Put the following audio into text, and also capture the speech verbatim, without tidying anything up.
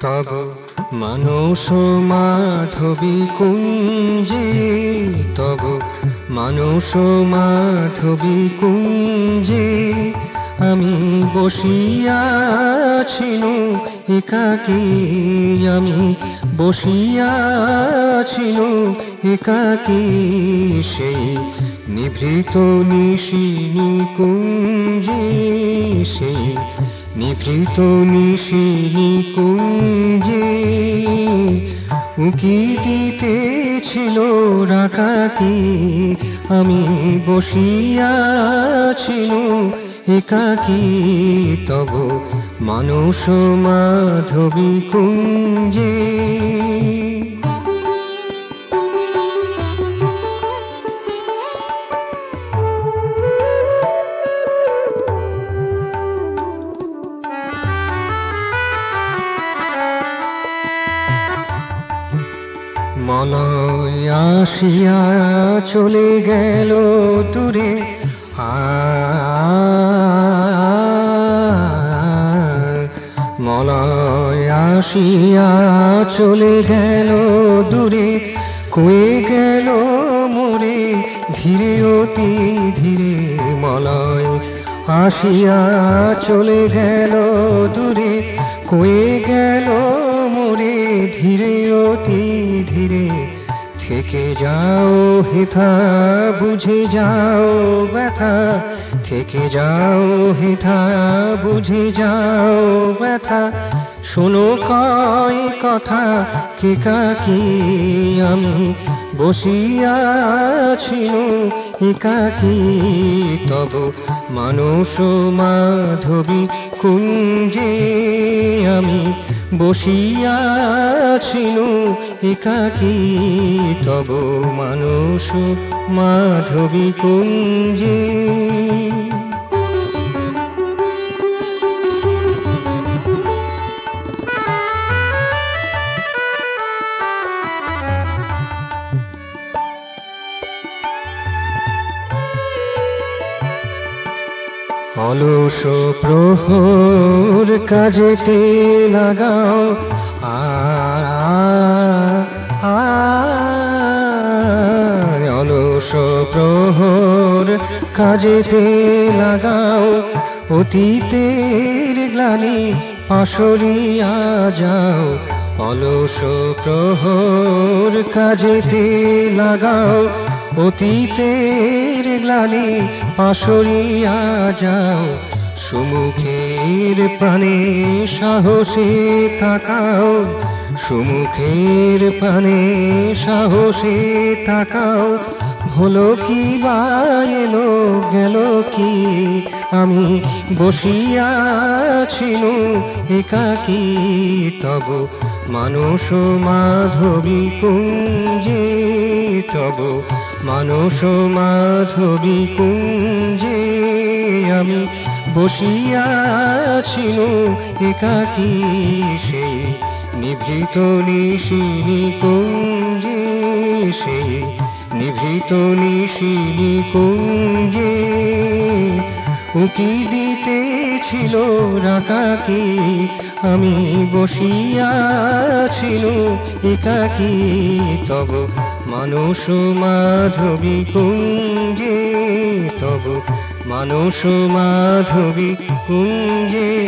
তব মানস মাধবী কুঞ্জে, তব মানস মাধবী কুঞ্জে আমি বসিয়াছিনু একাকী, আমি বসিয়াছিনু একাকী সেই নিভৃত নিশিনী কুঞ্জে, সেই নিভৃত নিশিনী কুঞ্জে উকি দিতেছিল রাকাকি, আমি বসিয়াছিনু একাকী তব মানস মাধবী কুঞ্জে। মলয় আসিয়া চলে গেল দূরে, মলয় আসিয়া চলে গেল দূরে, কয়ে গেল মোরে ধীরে অতি ধীরে। মলয় আসিয়া চলে গেল দূরে, কয়ে গেল মোরে ধীরে অতি ধীরে। থেকে যাও হেথা বুঝে যাও ব্যথা, থেকে যাও হেথা বুঝে যাও ব্যথা। শোনো কয় কথা কেকাকী, আমি বসিয়াছিনু একাকী তব মানস মাধবী কুঞ্জে, আমি বসিয়াছিনু একাকী তব মানস মাধবী কুঞ্জে। অলস প্রহর কাজেতে লাগাও, আ অলস প্রহর কাজেতে লাগাও। অতীতের গ্লানি পাশরিয়া যাও, অলস প্রহর কাজেতে লাগাও। অতীতের গ্লানি পাশরিয়া যাও, সুমুখের পানে সাহসে তাকাও। সুমুখের পানে সাহসে তাকাও। হলো কি বা এলো গেল কি, আমি বসিয়াছিনু একাকী তব মানস মাধবী কুঞ্জে, তব মানস মাধবী কুঞ্জে আমি বসিয়াছিনু একাকী সেই নিভৃত নিশিনী কুঞ্জে, সেই নিভৃত নিশিনী কুঞ্জে উকি দিতেছিল রাকাকি, আমি বসিয়াছিনু একাকী তব মানস মাধবী কুঞ্জে, তব মানস মাধবী কুঞ্জে।